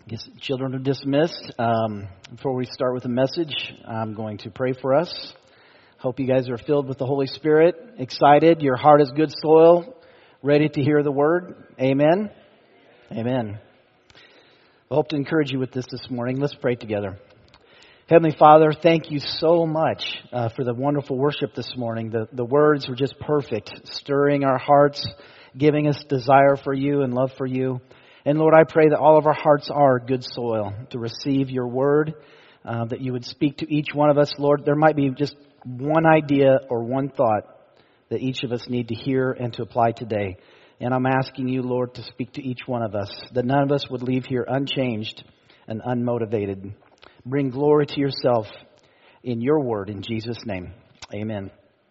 Guess children are dismissed. Before we start with the message, I'm going to pray for us. Hope you guys are filled with the Holy Spirit, excited. Your heart is good soil, ready to hear the word. Amen. Amen. I hope to encourage you with this morning. Let's pray together. Heavenly Father, thank you so much for the wonderful worship this morning. The words were just perfect, stirring our hearts, giving us desire for you and love for you. And Lord, I pray that all of our hearts are good soil to receive your word, that you would speak to each one of us. Lord, there might be just one idea or one thought that each of us need to hear and to apply today. And I'm asking you, Lord, to speak to each one of us, that none of us would leave here unchanged and unmotivated. Bring glory to yourself in your word, in Jesus' name. Amen.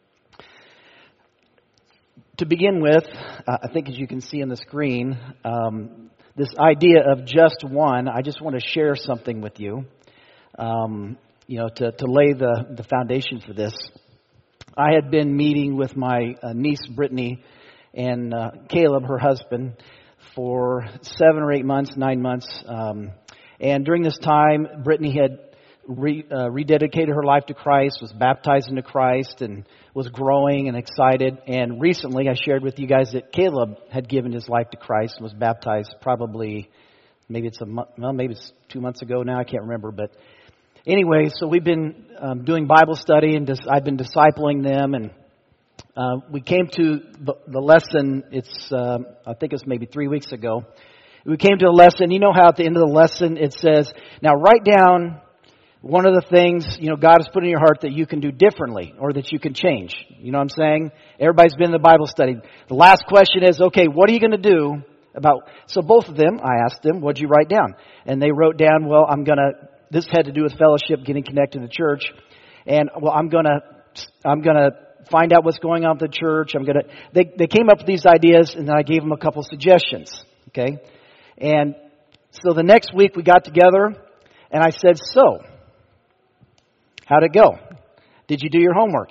To begin with, I think as you can see on the screen, this idea of just one, I just want to share something with you, to lay the foundation for this. I had been meeting with my niece, Brittany, and Caleb, her husband, for 7 or 8 months, 9 months. And during this time, Brittany had rededicated her life to Christ, was baptized into Christ, and was growing and excited. And recently, I shared with you guys that Caleb had given his life to Christ and was baptized probably, maybe it's 2 months ago now, I can't remember. But anyway, so we've been doing Bible study, and I've been discipling them. And we came to the lesson, I think it's maybe 3 weeks ago. We came to a lesson. You know how at the end of the lesson it says, now write down one of the things, God has put in your heart that you can do differently or that you can change. You know what I'm saying? Everybody's been in the Bible study. The last question is, okay, what are you going to do about... So both of them, I asked them, what'd you write down? And they wrote down, this had to do with fellowship, getting connected to church. And, I'm going to find out what's going on with the church. They came up with these ideas, and then I gave them a couple suggestions. Okay? And so the next week we got together, and I said, so, how'd it go? Did you do your homework?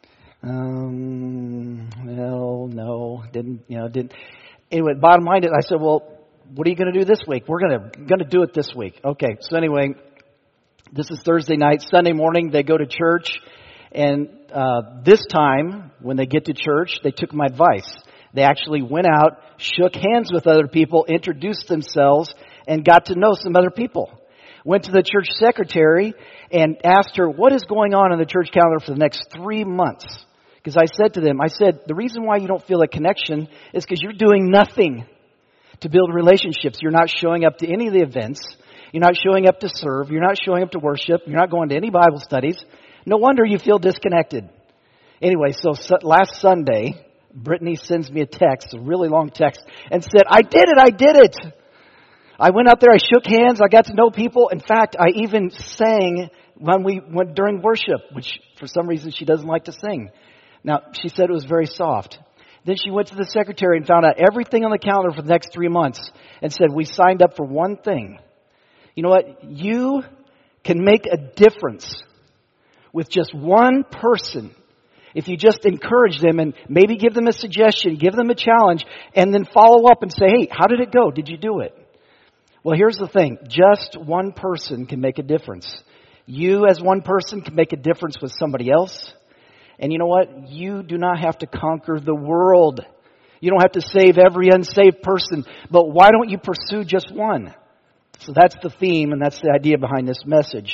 Well, no, didn't. Anyway, bottom line, I said, well, what are you going to do this week? We're going to do it this week. Okay, so anyway, this is Thursday night. Sunday morning, they go to church, and this time, when they get to church, they took my advice. They actually went out, shook hands with other people, introduced themselves, and got to know some other people. Went to the church secretary and asked her, what is going on the church calendar for the next 3 months? Because I said to them, the reason why you don't feel a connection is because you're doing nothing to build relationships. You're not showing up to any of the events. You're not showing up to serve. You're not showing up to worship. You're not going to any Bible studies. No wonder you feel disconnected. Anyway, so last Sunday, Brittany sends me a text, a really long text, and said, I did it. I went out there, I shook hands, I got to know people. In fact, I even sang when we went during worship, which for some reason she doesn't like to sing. Now, she said it was very soft. Then she went to the secretary and found out everything on the calendar for the next 3 months and said, we signed up for one thing. You know what? You can make a difference with just one person if you just encourage them and maybe give them a suggestion, give them a challenge, and then follow up and say, hey, how did it go? Did you do it? Well, here's the thing. Just one person can make a difference. You as one person can make a difference with somebody else. And you know what? You do not have to conquer the world. You don't have to save every unsaved person. But why don't you pursue just one? So that's the theme, and that's the idea behind this message.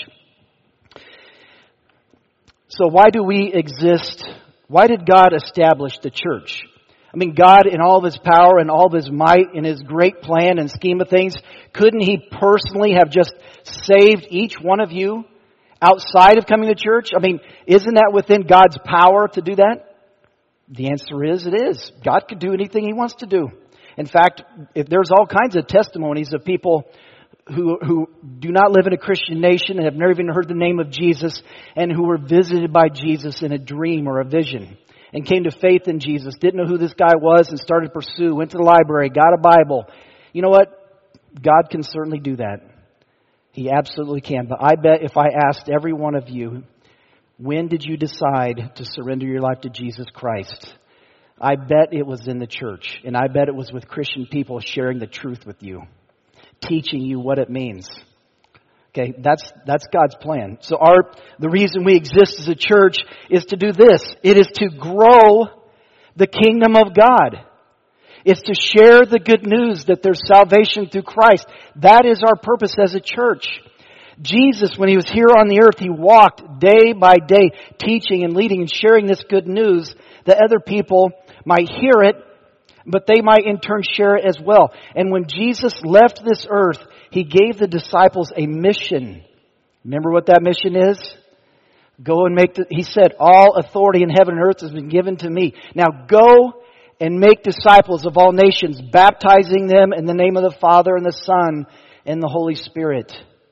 So why do we exist? Why did God establish the church? I mean, God in all of His power and all of His might in His great plan and scheme of things, couldn't He personally have just saved each one of you outside of coming to church? I mean, isn't that within God's power to do that? The answer is, it is. God could do anything He wants to do. In fact, if there's all kinds of testimonies of people who do not live in a Christian nation and have never even heard the name of Jesus, and who were visited by Jesus in a dream or a vision and came to faith in Jesus, didn't know who this guy was and started to pursue, went to the library, got a Bible. You know what? God can certainly do that. He absolutely can. But I bet if I asked every one of you, when did you decide to surrender your life to Jesus Christ? I bet it was in the church. And I bet it was with Christian people sharing the truth with you. teaching you what it means. Okay, that's God's plan. So the reason we exist as a church is to do this. It is to grow the kingdom of God. It's to share the good news that there's salvation through Christ. That is our purpose as a church. Jesus, when He was here on the earth, He walked day by day teaching and leading and sharing this good news that other people might hear it, but they might in turn share it as well. And when Jesus left this earth, He gave the disciples a mission. Remember what that mission is? Go and He said, all authority in heaven and earth has been given to me. Now go and make disciples of all nations, baptizing them in the name of the Father and the Son and the Holy Spirit.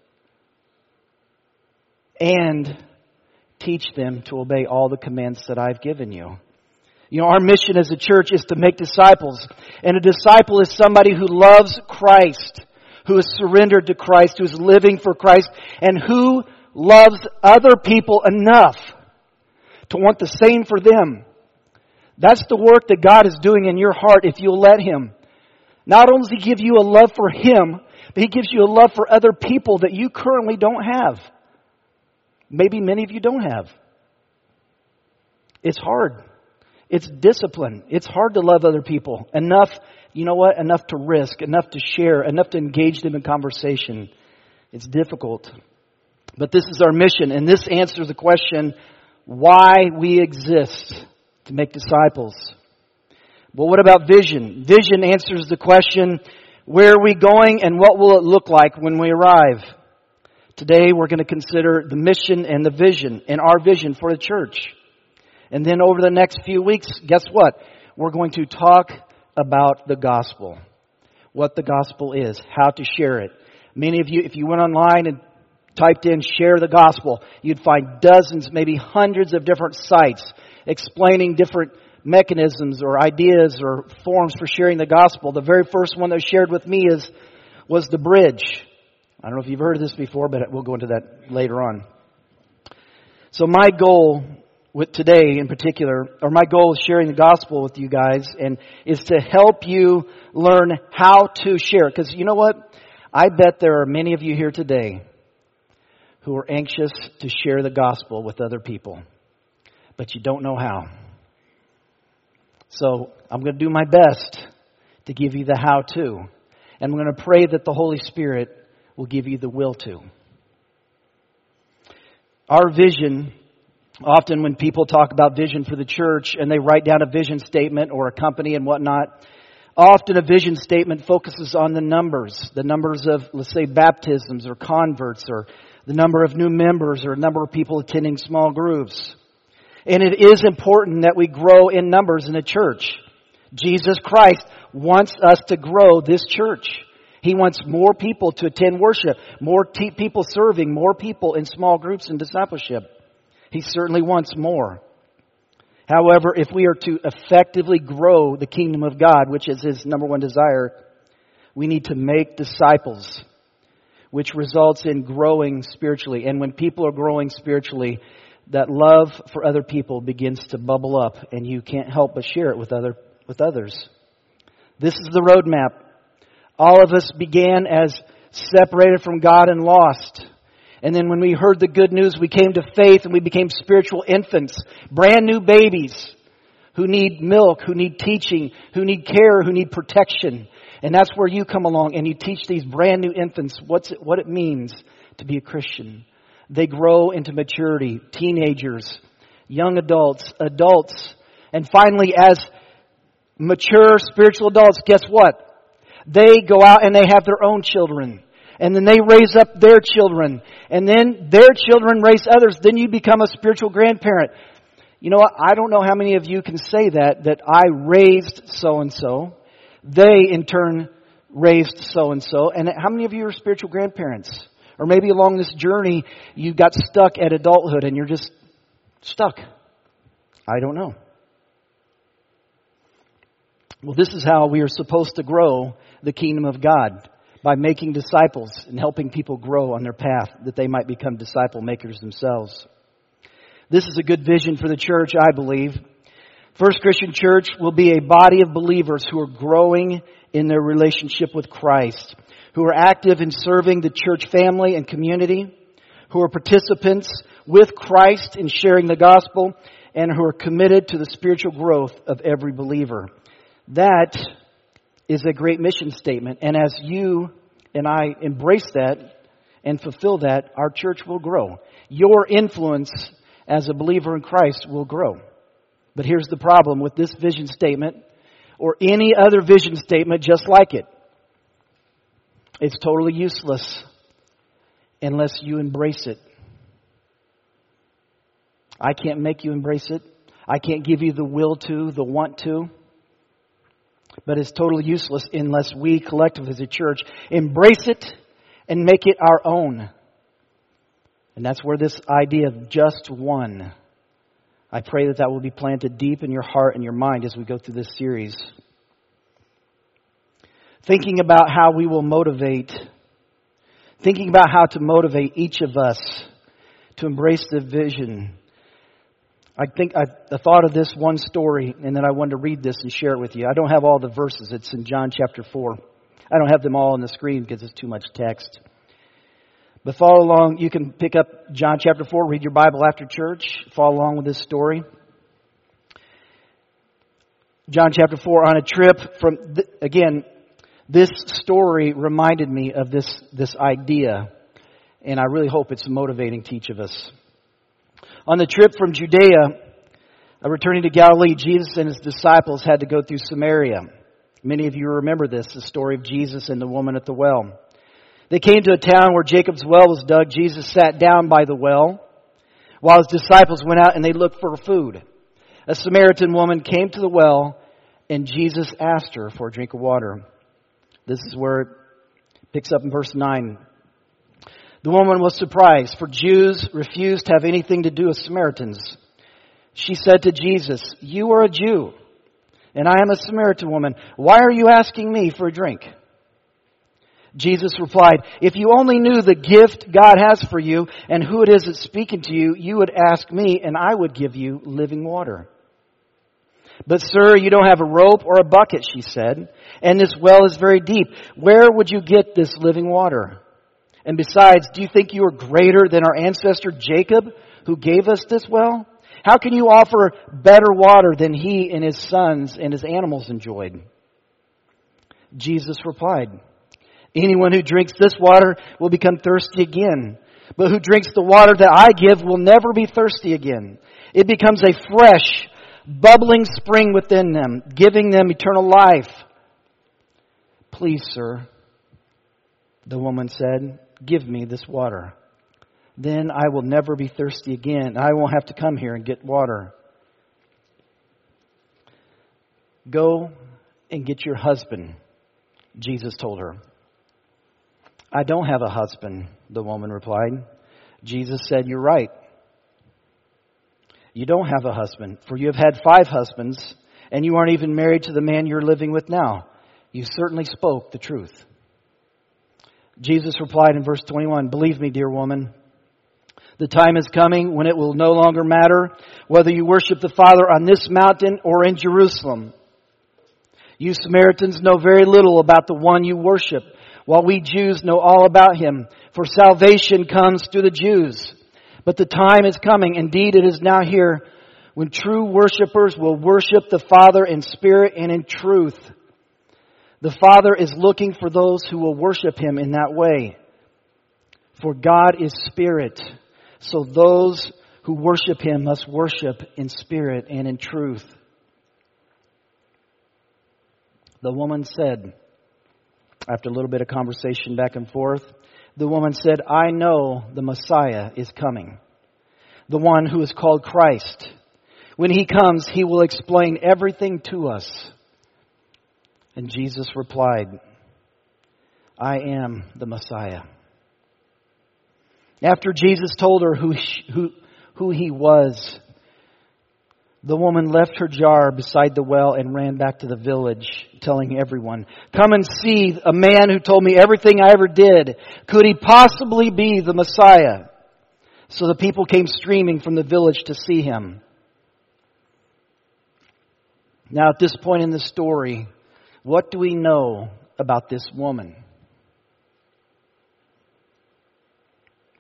And teach them to obey all the commands that I've given you. You know, our mission as a church is to make disciples. And a disciple is somebody who loves Christ, who is surrendered to Christ, who is living for Christ, and who loves other people enough to want the same for them. That's the work that God is doing in your heart if you'll let Him. Not only does He give you a love for Him, but He gives you a love for other people that you currently don't have. Maybe many of you don't have. It's hard. It's discipline. It's hard to love other people. Enough, you know what? Enough to risk, enough to share, enough to engage them in conversation. It's difficult. But this is our mission, and this answers the question, why we exist, to make disciples. Well, what about vision? Vision answers the question, where are we going and what will it look like when we arrive? Today we're going to consider the mission and the vision, and our vision for the church. And then over the next few weeks, guess what? We're going to talk about the gospel. What the gospel is, how to share it. Many of you, if you went online and typed in share the gospel, you'd find dozens, maybe hundreds of different sites explaining different mechanisms or ideas or forms for sharing the gospel. The very first one that was shared with me was the bridge. I don't know if you've heard of this before, but we'll go into that later on. So my goal with today in particular, or my goal is sharing the gospel with you guys, and is to help you learn how to share. Because you know what? I bet there are many of you here today who are anxious to share the gospel with other people, but you don't know how. So I'm going to do my best to give you the how-to. And I'm going to pray that the Holy Spirit will give you the will to. Our vision, often when people talk about vision for the church and they write down a vision statement or a company and whatnot, often a vision statement focuses on the numbers of, let's say, baptisms or converts, or the number of new members, or number of people attending small groups. And it is important that we grow in numbers in a church. Jesus Christ wants us to grow this church. He wants more people to attend worship, more people serving, more people in small groups and discipleship. He certainly wants more. However, if we are to effectively grow the kingdom of God, which is His number one desire, we need to make disciples, which results in growing spiritually. And when people are growing spiritually, that love for other people begins to bubble up, and you can't help but share it with others. This is the roadmap. All of us began as separated from God and lost. And then when we heard the good news, we came to faith and we became spiritual infants, brand new babies who need milk, who need teaching, who need care, who need protection. And that's where you come along and you teach these brand new infants what it means to be a Christian. They grow into maturity, teenagers, young adults, and finally as mature spiritual adults, guess what? They go out and they have their own children. And then they raise up their children. And then their children raise others. Then you become a spiritual grandparent. You know what? I don't know how many of you can say that I raised so-and-so. They, in turn, raised so-and-so. And how many of you are spiritual grandparents? Or maybe along this journey, you got stuck at adulthood and you're just stuck. I don't know. Well, this is how we are supposed to grow the kingdom of God, by making disciples and helping people grow on their path that they might become disciple makers themselves. This is a good vision for the church, I believe. First Christian Church will be a body of believers who are growing in their relationship with Christ, who are active in serving the church family and community, who are participants with Christ in sharing the gospel, and who are committed to the spiritual growth of every believer. That is a great mission statement. And as you and I embrace that and fulfill that, our church will grow. Your influence as a believer in Christ will grow. But here's the problem with this vision statement, or any other vision statement just like it. It's totally useless unless you embrace it. I can't make you embrace it. I can't give you the will to, the want to. But it's totally useless unless we collectively as a church embrace it and make it our own. And that's where this idea of just one, I pray that will be planted deep in your heart and your mind as we go through this series. Thinking about how we will motivate, thinking about how to motivate each of us to embrace the vision. I thought of this one story, and then I wanted to read this and share it with you. I don't have all the verses. It's in John chapter 4. I don't have them all on the screen because it's too much text. But follow along. You can pick up John chapter 4, read your Bible after church. Follow along with this story. John chapter 4, on a trip from, this story reminded me of this idea, and I really hope it's motivating to each of us. On the trip from Judea, returning to Galilee, Jesus and his disciples had to go through Samaria. Many of you remember this, the story of Jesus and the woman at the well. They came to a town where Jacob's well was dug. Jesus sat down by the well while his disciples went out and they looked for food. A Samaritan woman came to the well and Jesus asked her for a drink of water. This is where it picks up in verse 9. The woman was surprised, for Jews refused to have anything to do with Samaritans. She said to Jesus, "You are a Jew, and I am a Samaritan woman. Why are you asking me for a drink?" Jesus replied, "If you only knew the gift God has for you and who it is that's speaking to you, you would ask me, and I would give you living water." "But sir, you don't have a rope or a bucket," she said, "and this well is very deep. Where would you get this living water? And besides, do you think you are greater than our ancestor Jacob, who gave us this well? How can you offer better water than he and his sons and his animals enjoyed?" Jesus replied, "Anyone who drinks this water will become thirsty again. But who drinks the water that I give will never be thirsty again. It becomes a fresh, bubbling spring within them, giving them eternal life." "Please, sir," the woman said, "give me this water. Then I will never be thirsty again. I won't have to come here and get water." "Go and get your husband," Jesus told her. "I don't have a husband," the woman replied. Jesus said, "You're right. You don't have a husband, for you have had 5 husbands, and you aren't even married to the man you're living with now. You certainly spoke the truth." Jesus replied in verse 21, "Believe me, dear woman, the time is coming when it will no longer matter whether you worship the Father on this mountain or in Jerusalem. You Samaritans know very little about the one you worship, while we Jews know all about him, for salvation comes through the Jews. But the time is coming, indeed it is now here, when true worshipers will worship the Father in spirit and in truth. The Father is looking for those who will worship him in that way. For God is spirit, so those who worship him must worship in spirit and in truth." The woman said, after a little bit of conversation back and forth, the woman said, "I know the Messiah is coming, the one who is called Christ. When he comes, he will explain everything to us." And Jesus replied, "I am the Messiah." After Jesus told her who he was, the woman left her jar beside the well and ran back to the village, telling everyone, "Come and see a man who told me everything I ever did. Could he possibly be the Messiah?" So the people came streaming from the village to see him. Now at this point in the story, what do we know about this woman?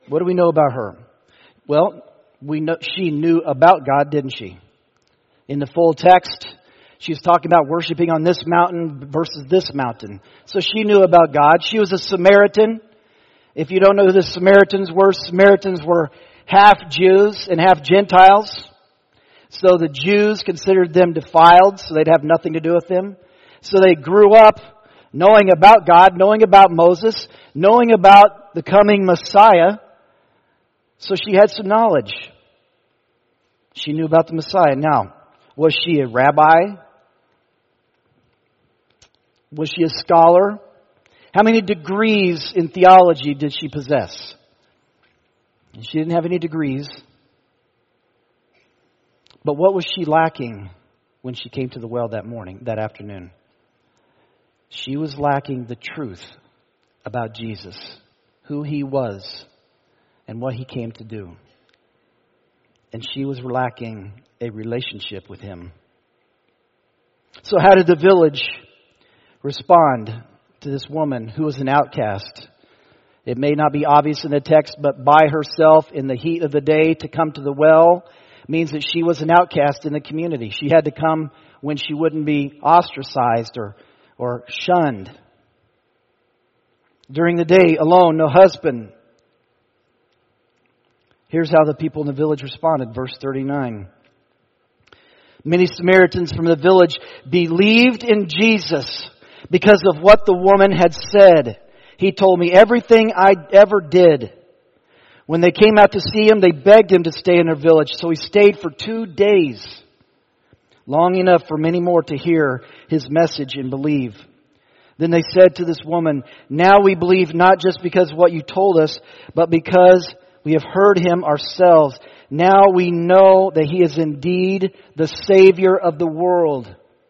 What do we know about her? Well, we know she knew about God, didn't she? In the full text, she was talking about worshiping on this mountain versus this mountain. So she knew about God. She was a Samaritan. If you don't know who the Samaritans were half Jews and half Gentiles. So the Jews considered them defiled, so they'd have nothing to do with them. So they grew up knowing about God, knowing about Moses, knowing about the coming Messiah. So she had some knowledge. She knew about the Messiah. Now, was she a rabbi? Was she a scholar? How many degrees in theology did she possess? She didn't have any degrees. But what was she lacking when she came to the well that afternoon? She was lacking the truth about Jesus, who He was, and what He came to do. And she was lacking a relationship with Him. So how did the village respond to this woman who was an outcast? It may not be obvious in the text, but by herself in the heat of the day to come to the well means that she was an outcast in the community. She had to come when she wouldn't be ostracized or shunned. During the day, alone, no husband. Here's how the people in the village responded. Verse 39. Many Samaritans from the village believed in Jesus because of what the woman had said. He told me everything I ever did. When they came out to see him, they begged him to stay in their village. So he stayed for 2 days, long enough for many more to hear his message and believe. Then they said to this woman, now we believe not just because of what you told us, but because we have heard him ourselves. Now we know that he is indeed the Savior of the world.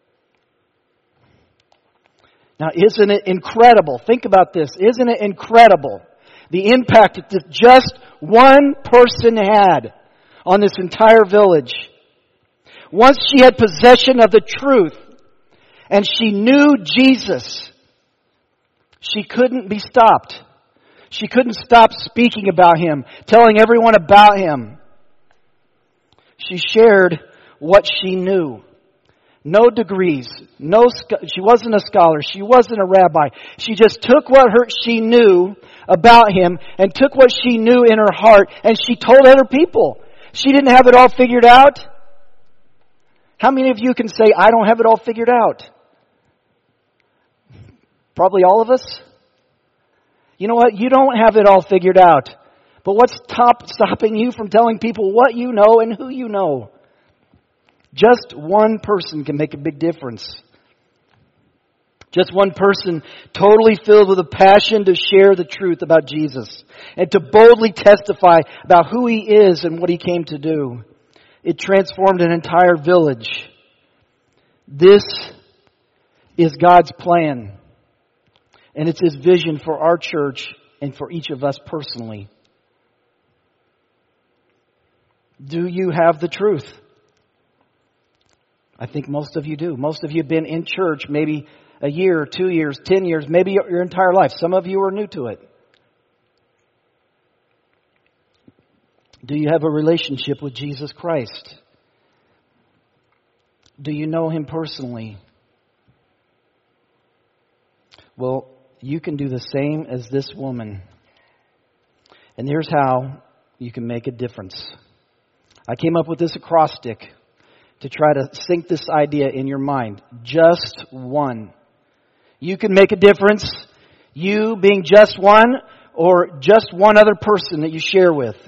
Now, isn't it incredible? Think about this. Isn't it incredible? The impact that just one person had on this entire village. Once she had possession of the truth and she knew Jesus, she couldn't be stopped. She couldn't stop speaking about Him, telling everyone about Him. She shared what she knew. No degrees. She wasn't a scholar. She wasn't a rabbi. She just took what she knew about Him and took what she knew in her heart and she told other people. She didn't have it all figured out. How many of you can say, I don't have it all figured out? Probably all of us. You know what? You don't have it all figured out. But what's stopping you from telling people what you know and who you know? Just one person can make a big difference. Just one person totally filled with a passion to share the truth about Jesus and to boldly testify about who He is and what He came to do. It transformed an entire village. This is God's plan. And it's His vision for our church and for each of us personally. Do you have the truth? I think most of you do. Most of you have been in church maybe a year, 2 years, 10 years, maybe your entire life. Some of you are new to it. Do you have a relationship with Jesus Christ? Do you know Him personally? Well, you can do the same as this woman. And here's how you can make a difference. I came up with this acrostic to try to sink this idea in your mind. Just one. You can make a difference. You being just one or just one other person that you share with.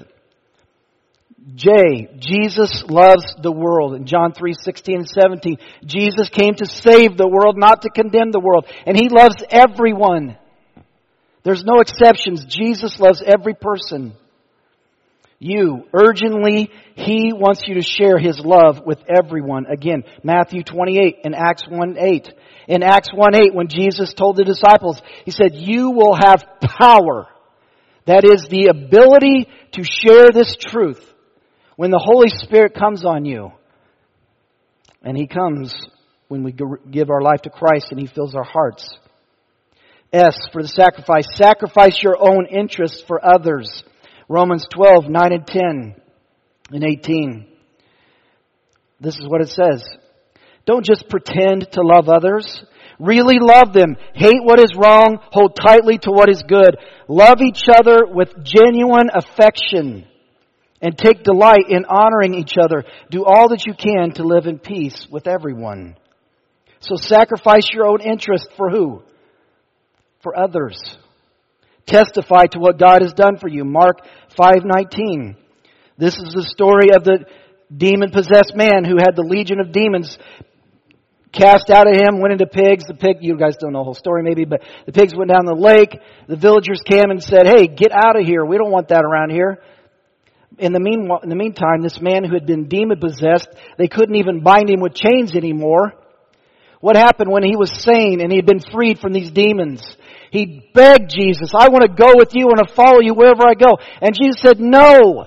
J, Jesus loves the world. In John 3:16 and 17, Jesus came to save the world, not to condemn the world. And He loves everyone. There's no exceptions. Jesus loves every person. You, urgently, He wants you to share His love with everyone. Again, Matthew 28 and Acts 1:8. In Acts 1:8, when Jesus told the disciples, He said, you will have power. That is the ability to share this truth when the Holy Spirit comes on you. And He comes when we give our life to Christ and He fills our hearts. S, for the sacrifice. Sacrifice your own interests for others. Romans 12, 9 and 10 and 18. This is what it says. Don't just pretend to love others. Really love them. Hate what is wrong. Hold tightly to what is good. Love each other with genuine affection. And take delight in honoring each other. Do all that you can to live in peace with everyone. So sacrifice your own interest for who? For others. Testify to what God has done for you. Mark 5:19. This is the story of the demon-possessed man who had the legion of demons cast out of him, went into pigs. You guys don't know the whole story maybe, but the pigs went down the lake. The villagers came and said, hey, get out of here. We don't want that around here. In the meantime, this man who had been demon-possessed, they couldn't even bind him with chains anymore. What happened when he was sane and he had been freed from these demons? He begged Jesus, I want to go with you, I want to follow you wherever I go. And Jesus said, no.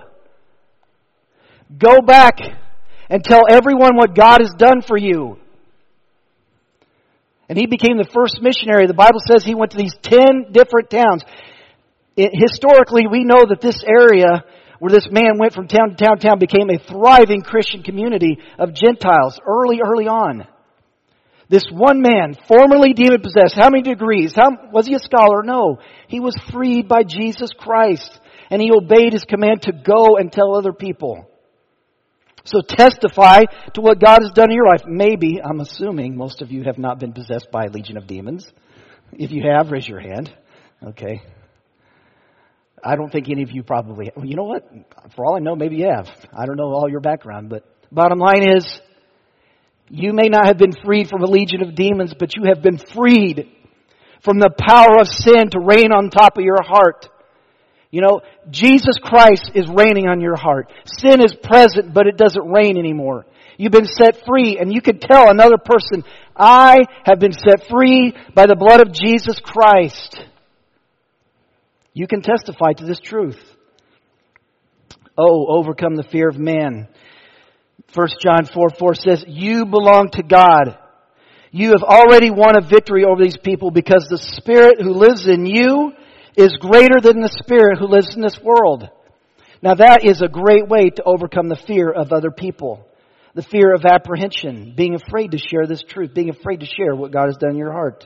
Go back and tell everyone what God has done for you. And he became the first missionary. The Bible says he went to these 10 different towns. Historically, we know that this area where this man went from town to town became a thriving Christian community of Gentiles early on. This one man, formerly demon-possessed, how many degrees? Was he a scholar? No. He was freed by Jesus Christ. And he obeyed his command to go and tell other people. So testify to what God has done in your life. Maybe, I'm assuming, most of you have not been possessed by a legion of demons. If you have, raise your hand. Okay. I don't think any of you probably have. You know what? For all I know, maybe you have. I don't know all your background, but bottom line is, you may not have been freed from a legion of demons, but you have been freed from the power of sin to reign on top of your heart. You know, Jesus Christ is reigning on your heart. Sin is present, but it doesn't reign anymore. You've been set free, and you can tell another person, I have been set free by the blood of Jesus Christ. You can testify to this truth. Oh, overcome the fear of man. 1 John 4:4 says, you belong to God. You have already won a victory over these people because the Spirit who lives in you is greater than the spirit who lives in this world. Now that is a great way to overcome the fear of other people. The fear of apprehension, being afraid to share this truth, being afraid to share what God has done in your heart.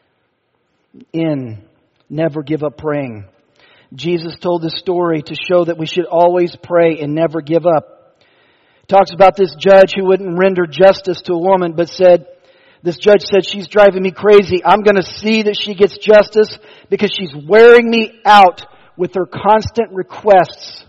Never give up praying. Jesus told this story to show that we should always pray and never give up. He talks about this judge who wouldn't render justice to a woman, but this judge said, she's driving me crazy. I'm going to see that she gets justice because she's wearing me out with her constant requests.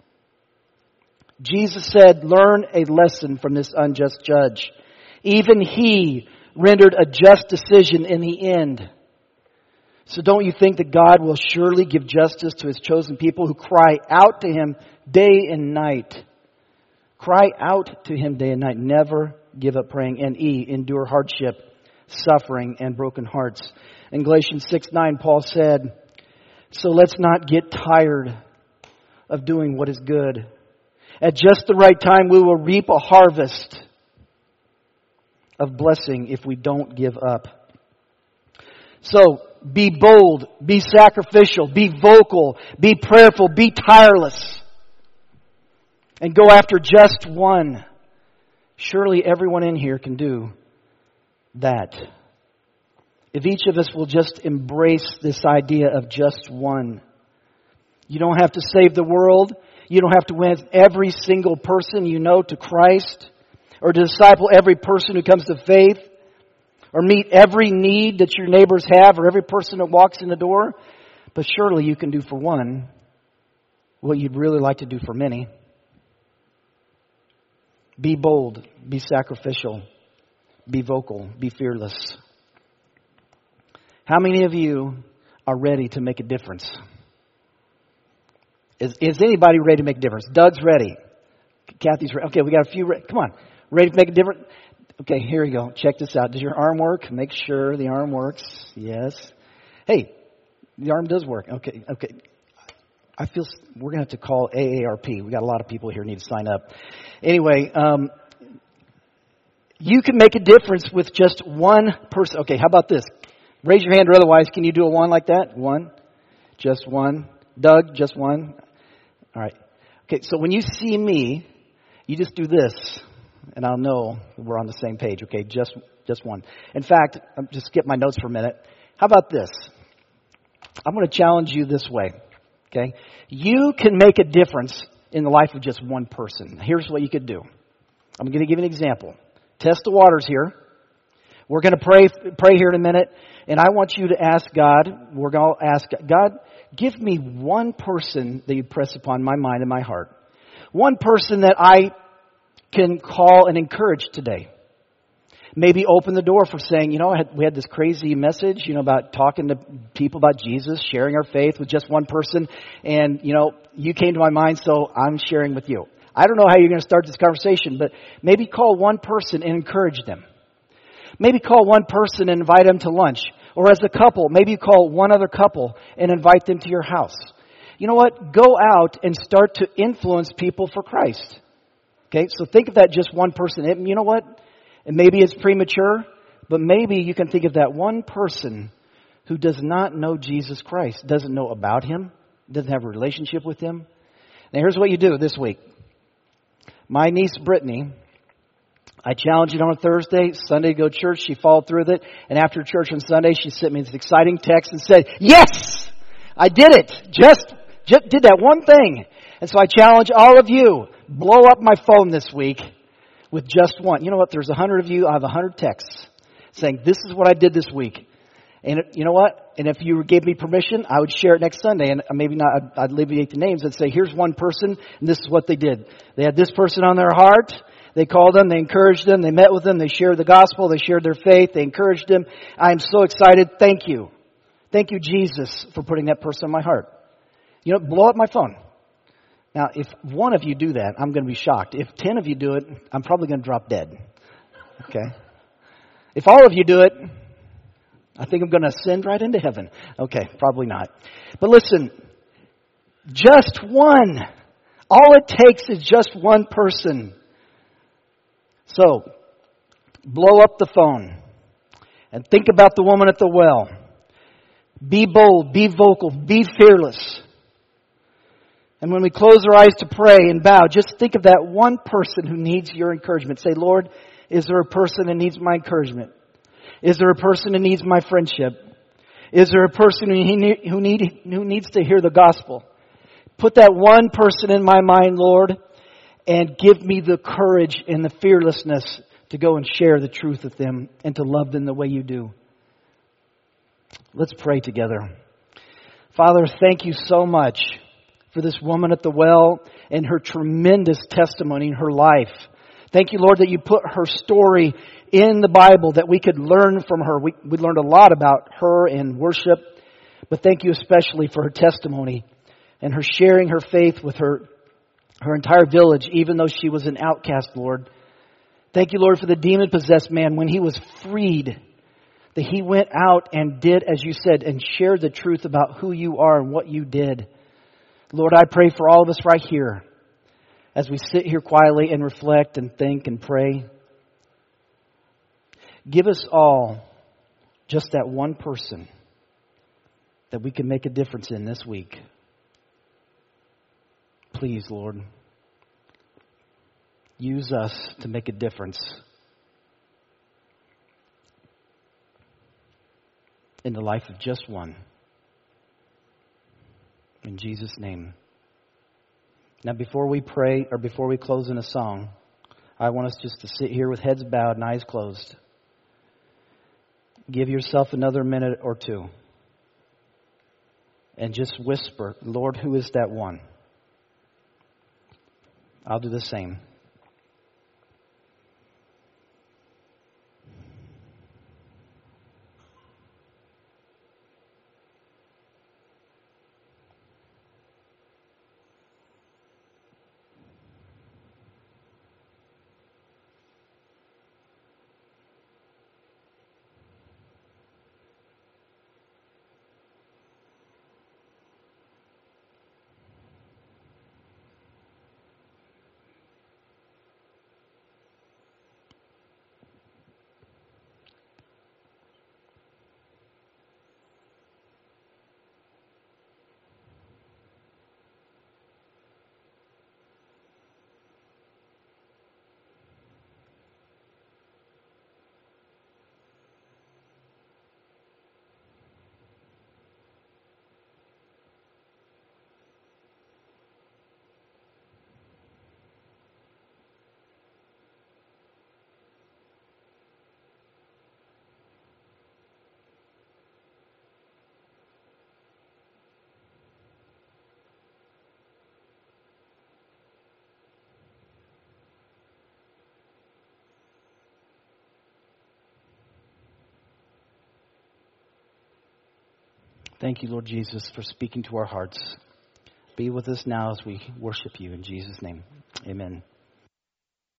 Jesus said, learn a lesson from this unjust judge. Even he rendered a just decision in the end. So don't you think that God will surely give justice to His chosen people who cry out to Him day and night? Cry out to Him day and night. Never give up praying. And endure hardship, suffering, and broken hearts. In Galatians 6:9, Paul said, so let's not get tired of doing what is good. At just the right time, we will reap a harvest of blessing if we don't give up. So, be bold, be sacrificial, be vocal, be prayerful, be tireless, and go after just one. Surely everyone in here can do that. If each of us will just embrace this idea of just one. You don't have to save the world. You don't have to win every single person you know to Christ, or to disciple every person who comes to faith, or meet every need that your neighbors have, or every person that walks in the door. But surely you can do for one what you'd really like to do for many. Be bold, be sacrificial, be vocal, be fearless. How many of you are ready to make a difference? Is anybody ready to make a difference? Doug's ready. Kathy's ready. Okay, we got a few. Come on. Ready to make a difference? Okay, here we go. Check this out. Does your arm work? Make sure the arm works. Yes. Hey, the arm does work. Okay. I feel we're going to have to call AARP. We got a lot of people here who need to sign up. Anyway, you can make a difference with just one person. Okay, how about this? Raise your hand, or otherwise, can you do a one like that? One? Just one? Doug, just one? All right. Okay, so when you see me, you just do this, and I'll know we're on the same page. Okay, just one. In fact, I'm just skip my notes for a minute. How about this? I'm going to challenge you this way. Okay, you can make a difference in the life of just one person. Here's what you could do. I'm going to give you an example. Test the waters here. We're going to pray here in a minute, and I want you to ask God. We're going to ask God, give me one person that you press upon my mind and my heart. One person that I can call and encourage today. Maybe open the door for saying, we had this crazy message, about talking to people about Jesus, sharing our faith with just one person. And, you came to my mind, so I'm sharing with you. I don't know how you're going to start this conversation, but maybe call one person and encourage them. Maybe call one person and invite them to lunch. Or as a couple, maybe you call one other couple and invite them to your house. You know what? Go out and start to influence people for Christ. Okay, so think of that just one person. And you know what? And maybe it's premature, but maybe you can think of that one person who does not know Jesus Christ, doesn't know about Him, doesn't have a relationship with Him. Now here's what you do this week. My niece Brittany, I challenged her on a Thursday, Sunday to go to church. She followed through with it. And after church on Sunday, she sent me this exciting text and said, yes, I did it. Just did that one thing. And so I challenge all of you, blow up my phone this week with just one. You know what? There's 100 of you. I have 100 texts saying, this is what I did this week. And you know what? And if you gave me permission, I would share it next Sunday. And maybe not, I'd alleviate the names and say, here's one person, and this is what they did. They had this person on their heart. They called them, they encouraged them, they met with them, they shared the gospel, they shared their faith, they encouraged them. I'm so excited. Thank you. Thank you, Jesus, for putting that person on my heart. Blow up my phone. Now, if one of you do that, I'm going to be shocked. If 10 of you do it, I'm probably going to drop dead. Okay? If all of you do it, I think I'm going to ascend right into heaven. Okay, probably not. But listen, just one. All it takes is just one person. So, blow up the phone and think about the woman at the well. Be bold, be vocal, be fearless. And when we close our eyes to pray and bow, just think of that one person who needs your encouragement. Say, Lord, is there a person that needs my encouragement? Is there a person who needs my friendship? Is there a person who needs to hear the gospel? Put that one person in my mind, Lord, and give me the courage and the fearlessness to go and share the truth with them and to love them the way you do. Let's pray together. Father, thank you so much for this woman at the well and her tremendous testimony in her life. Thank you, Lord, that you put her story in the Bible, that we could learn from her. We learned a lot about her in worship, but thank you especially for her testimony and her sharing her faith with her entire village, even though she was an outcast, Lord. Thank you, Lord, for the demon-possessed man when he was freed, that he went out and did, as you said, and shared the truth about who you are and what you did. Lord, I pray for all of us right here as we sit here quietly and reflect and think and pray. Give us all just that one person that we can make a difference in this week. Please, Lord, use us to make a difference in the life of just one. In Jesus' name. Now, before we pray or before we close in a song, I want us just to sit here with heads bowed and eyes closed. Give yourself another minute or two and just whisper, Lord, who is that one? I'll do the same. Thank you, Lord Jesus, for speaking to our hearts. Be with us now as we worship you in Jesus' name. Amen.